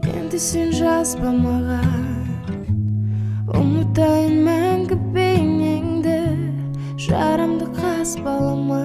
Endi sen жазба маған, ұмытайын мәңгі бейнеңді, жарамды қазбалама.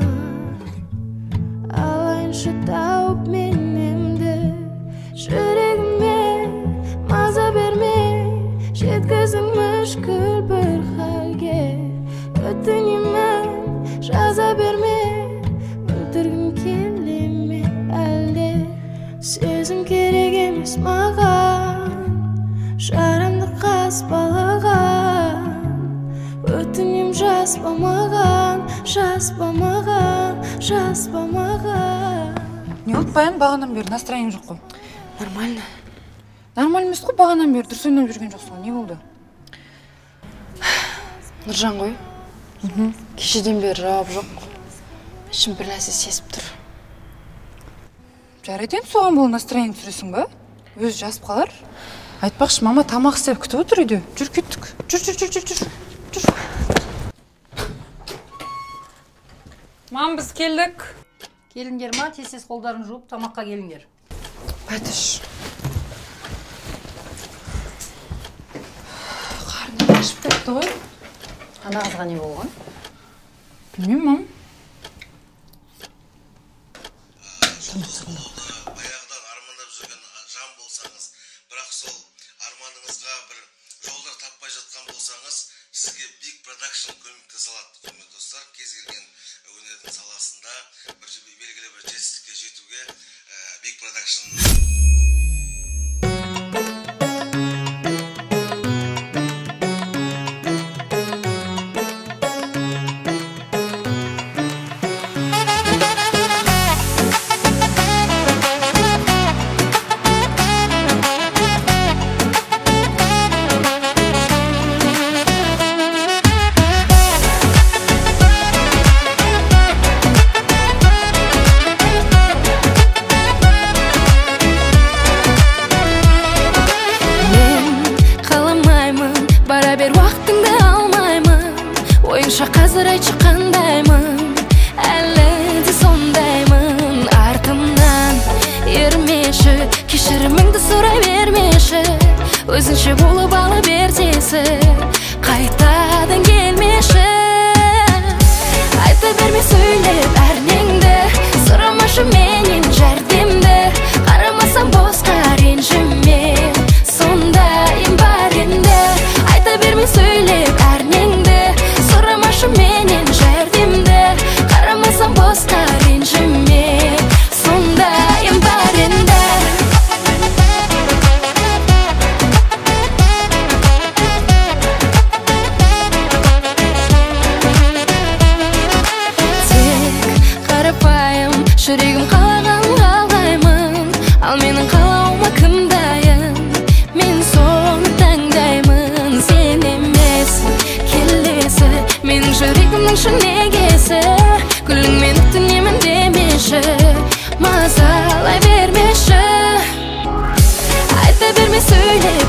Алайыншы тауып менемді, жүрегіме маза берме, жеткіздің мүшкіл бір халге. Өтінемін, жаза берме, өлтіргім келеме әлде. Сезім керек емес маған, жарамды қазбалаған. Өтінем жазба маған, жазба маған, жазба маған. Не болды Баян, бағанан бері настроениең жоқ қой? Нормально. Нормально емес қой, бағанан бері дұрыс ойнап жүрген жоқсың. Не болды? Нұржан ғой. Кешеден бері жауап жоқ. Ішім бір нәрсе сезіп тұр. Жарайды енді соған бол настроениең түсіресің ба? Өзі жазып қалар. Айтпақшы, мама тамақ істеп күтіп отыр үйде. Жүр кеттік. Жүр. Мам, біз келдік. Келіңдер ма, тез қолдарын жуып, тамаққа келіңдер. Бәтіш. Қарным ашып кетті ғой. Ана қызға не болған? Білмеймін, мам. Баяғыдан армандап жүрген жан болсаңыз, бірақ сол арманыңызға бір жолдар таппай жатқан болсаңыз, сізге Big Production көмектесе алады, құрметті достар. Кез келген өнердің саласында бір белгілі бір жетістікке жетуге Big Production. Қазір айтшы қандаймын, әлі де сондаймын. Артымнан ермеші, кешіріміңді сұрай бермеші, өзінше болып ала бертесі, қайтадан келмеші. Айта берме сөйлеп әрнеңді, сұрамашы менен жәрдемді, қарамасам босқа ренжіме, сондайым бар енді. Айта берме сөйлеп әрнеңді, менен жәрдемді, қарамасам босқа ренжіме, сондайым бар енді. Тек қарапайым, жүрегім қалаған қалғаймын, ал менің қалауыма кім дайын? Мен соны таңдаймын, сен емес келесі менің жүрегімнің шын егесі. Күліңмен өтінемін демеші, мазалай бермеші. Айта берме сөйле